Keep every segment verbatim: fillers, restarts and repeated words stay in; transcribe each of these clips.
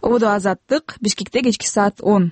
Ободо Азаттык, Бишкекте кечки саат он.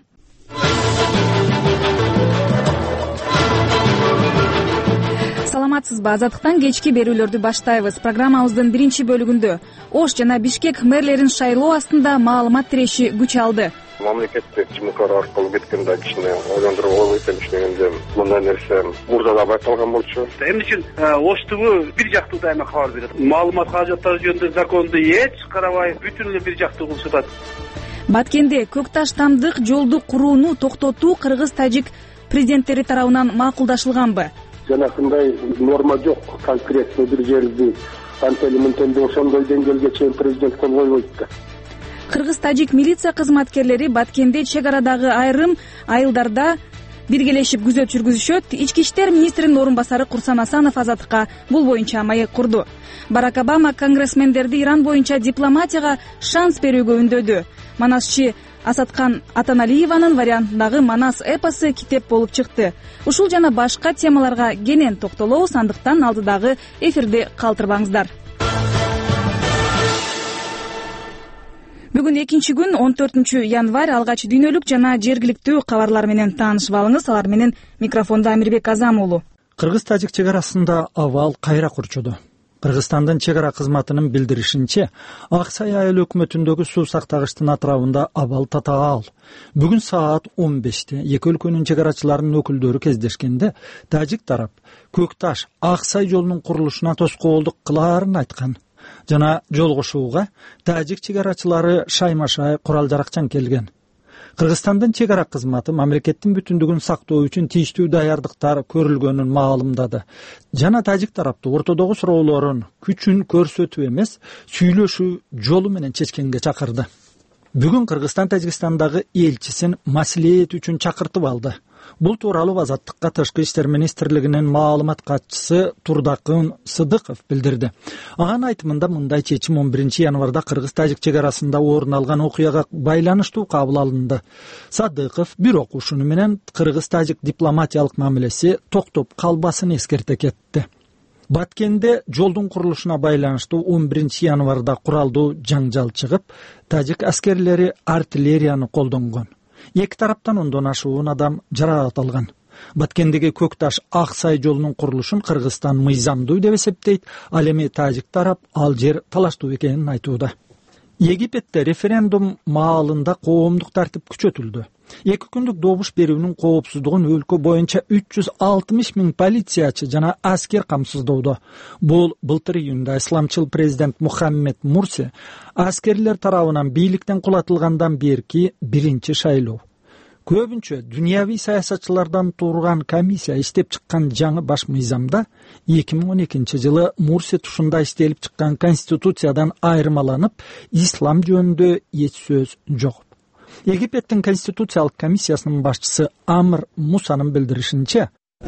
Саламатсызбы? Азаттыктан кечки берүүлөрдү баштайбыз. Программабыздын биринчи бөлүгүндө Ош жана Бишкек мэрлерин шайлоо астында маалымат тиреши күч алды. Мамлекеттик жумуштар аркылуу кеткенде кичине ойлондуруп ойлойт эми дегенде мындай нерсе мурда байкалган болчу. Эмне үчүн Оштубу бир жактуу дайыма кабар берет. Маалымат каражаттары жөнүндө законду эч карабай бүтүн эле бир жактуу кылып жатат. Баткенде көк таш тамдык жолду курууну токтотуу кыргыз-тажик президенттери тарабынан макулдашылганбы? Жанакындай норма жок, конкретно бир жерди антели мынтенде ошондой деңгээлге чейин президент кол койбойт да. Кыргыз-тажик милиция кызматкерлери Баткенде чек арадагы айрым айылдарда биргелешип күзөт жүргүзүшөт. Ички иштер министринин орун басары Курсан Асанов Азаттыкка бул боюнча маек курду. Барак Обама конгрессмендерди Иран боюнча дипломатияга шанс берүүгө үндөдү. Манасчы Асаткан Атаналиеванын вариантындагы Манас эпосу китеп болуп чыкты. Ушул жана башка темаларга кенен токтолобуз, андыктан алдыдагы эфирди калтырбаңыздар. Бүгүн экинчи күн, он төртүнчү январь. Алгач дүйнөлүк жана жергиликтүү кабарлар менен таанышып алыңыз. Алар менен микрофондо Амирбек Азам уулу. Кыргыз-тажик чек арасында абал кайра курчуду. Кыргызстандын чек ара кызматынын билдиришинче, Ак Сай айыл өкмөтүндөгү суу сактагычтын атрабында абал татаал. Бүгүн саат он беште эки өлкөнүн чек арачыларынын өкүлдөрү кездешкенде, тажик тарап Көк Таш Ак Сай жолунун курулушуна тоскоолдук кылаарын айткан. Жана жолгошууга тажик чек арачылары шайма-шай курал-жаракчан келген. Кыргызстандын чек ара кызматы мамлекеттин бүтүндүгүн сактоо үчүн тийиштүү даярдыктар көрүлгөнүн маалымдады. Жана тажик тараптуу ортодогу суроолорун күчүн көрсөтүү эмес, сүйлөшүү жолу менен чечкенге чакырды. Бүгүн Кыргызстан Тажикстандагы элчисин маслихат үчүн чакыртып алды. Бул тууралуу Азаттыкка Тышкы иштер министрлигинин маалымат катчысы Турдакын Сыдыков билдирди. Анын айтымында мындай чечим он биринчи январда Кыргыз-тажик чек арасында орун алган окуяга байланыштуу кабыл алынды. Садыков бирок ушуну менен Кыргыз-тажик дипломатиялык мамилеси токтоп калбасын эскерте кетти. Баткенде жолдун курулушуна байланыштуу он биринчи январда куралдуу жаңжал чыгып, тажик аскерлери артиллерияны колдонгон. Эки тараптан ондон ашуун адам жаракат алган. Баткендеги Көк Таш Ак Сай жолунун курулушун Кыргызстан мыйзамдуу деп эсептейт, ал эми тажик тарап ал жер талаштуу экенин айтууда. Египетте референдум маалында коомдук тартип күчөтүлдү. Эки күндүк добуш берүүнүн коопсуздугун өлкө боюнча үч жүз алтымыш миң полициячы жана аскер камсыздоодо. Бул былтыр июнда исламчыл президент Мухаммед Мурси аскерлер тарабынан бийликтен кулатылгандан берки биринчи шайлоо. Көбүнчө дүйнөви саясатчылардан турган комиссия иштеп чыккан жаңы баш мыйзамда эки миң он экинчи жылы Мурси тушунда иштелип чыккан конституциядан айырмаланып, ислам жөнүндө эч сөз жок. Египеттин конституциялык комиссиясынын башчысы Амр Мусанын билдиришинче,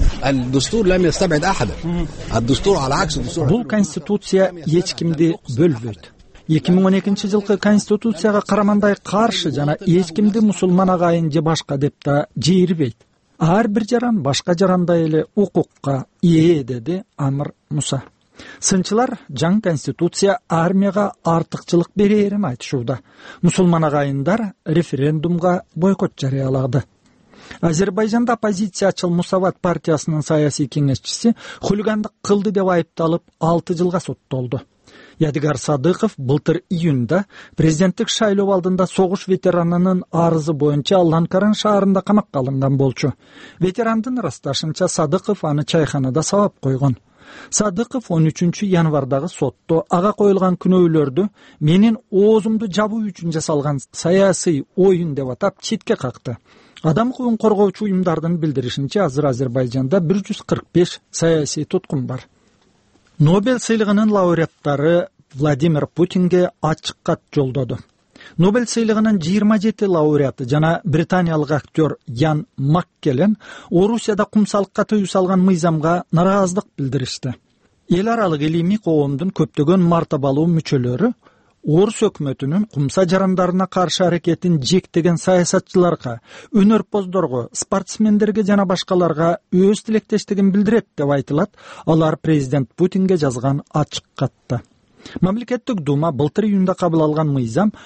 бул конституция эч кимди бөлбөйт. эки миң он экинчи жылкы конституцияга карамандай каршы жана эч кимди мусулман агайын же башка деп да жийирбейт. Ар бир жаран башка жарандай эле укукка ээ, деди Амр Муса. Сынчылар жаңы конституция армияга артыкчылык берерин айтышууда. Мусулман агайындар референдумга бойкот жарыялады. Азербайжанда оппозициячыл Мусават партиясынын саясий кеңешчиси хулигандык кылды деп айыпталып алты жылга соттолду. Ядигар Садыков былтыр июнда президенттик шайлоо алдында согуш ветеранынын арызы боюнча Ланкаран шаарында камакка алынган болчу. Ветерандын ырасташынча Садыков аны чайханада сабап койгон. Садыков он үчүнчү январдагы сотто ага коюлган күнөөлөрдү менин оозумду жабуу үчүн жасалган саясий оюн деп атап четке какты. Адам укугун коргоочу уюмдардын билдиришинче, азыр Азербайжанда бир жүз кырк беш саясий туткун бар. Нобель сыйлыгынын лауреаттары Владимир Путинге ачык кат жолдоду. Нобель сыйлыгынын жыйырма жети лауреаты жана британиялык актер Ян Маккелен Орусияда кумсалыкка тыюу салган мыйзамга нараазылык билдиришти. Эл аралык илимий коомдун көптөгөн мартабалуу мүчөлөрү Орус өкмөтүнүн кумса жарандарына каршы аракетин жектеген саясатчыларга, өнөрпоздорго, спортсмендерге жана башкаларга өз тилектештигин билдирет деп айтылат. Алар президент Путинге жазган ачык катта. Мамлекеттик дума былтыр июнда кабыл алган мыйзам